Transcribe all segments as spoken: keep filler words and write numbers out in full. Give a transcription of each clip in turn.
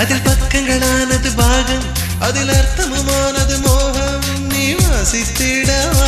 அதில் பக்கங்களானது பாகம் அதில் அர்த்தமுமானது மோகம் நீ வாசித்திடவா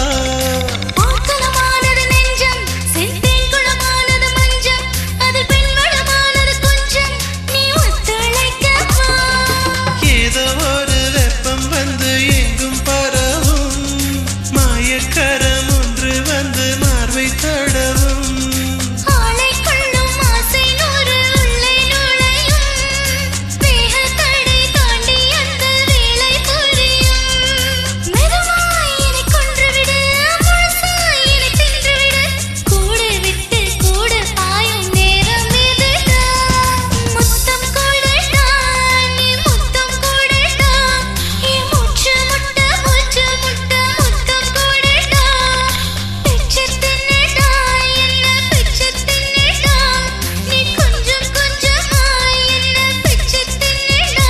கரம் ஒன்று வந்து மார்பை தடவும் ஆளை கொள்ளும் ஆசை நூறு உள்ளே நுழையும் வேக கடை தாண்டி அந்த வேலை புரியும் மெதுவாய் என்னை கொன்றுவிடு முழுசாய் என்னை தின்றுவிடு கூடு விட்டு கூடு பாயும் நேரம் இதுடா முத்தம் கூடடா நீ முத்தம் கூடடா என் மூச்சு முட்ட மூச்சு முட்ட முத்தம் கூடடா பிச்சு தின்னுடா என்ன பிச்சு தின்னுடா நீ கொஞ்சம் கொஞ்சமாய் என்ன பிச்சு தின்னுடா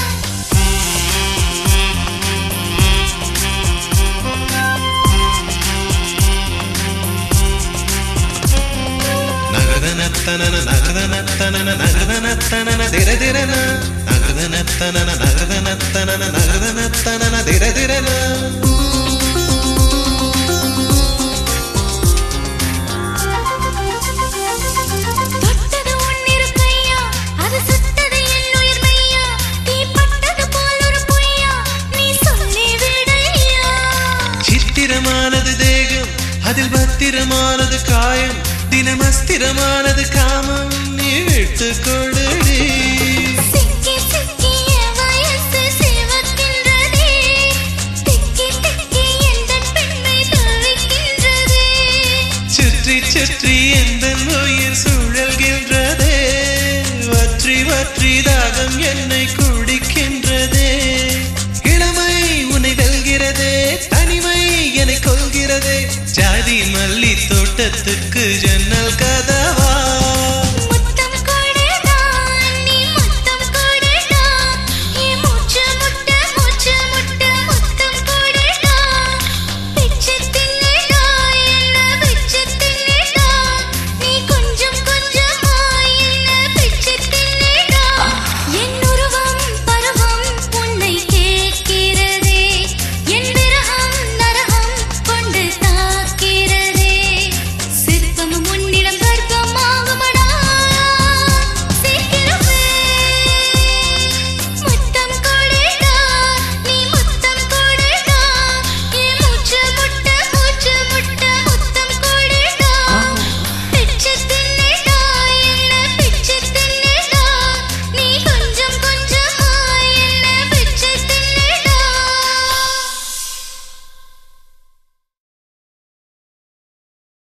நகதனத்தனன நகதனத்தனன நகதனத்தனன திரதிரன நகதனத்தனன நகதனத்தனன நகதனத்தனன திரதிரன தொட்டது உன்னிரு கையா அது சுட்டது என் உயிர் மையா தீ பட்டது போல் ஒரு பொய்யா நீ சொல்லி விடையா சித்திரமானது தேகம் அதில் பத்திரமானது காயம் தினமஸ்திரமானது காமம் நீ விட்டு கொடுடி சிக்கி சிக்கி என் வயசு சிவக்கின்றதே திக்கி திக்கி எந்தன் பெண்மை தவிக்கின்றதே சுற்றி சுற்றி எந்த உயிர் சுழல்கின்றதே வற்றி வற்றி தாகம் என்னை குடிக்கின்றதே இளமை உன்னை வெல்கிறதே தனிமை என்னை கொள்கிறதே ஜாதி மல்லி தோட்டத்துக்கு ஜன்னல் கதை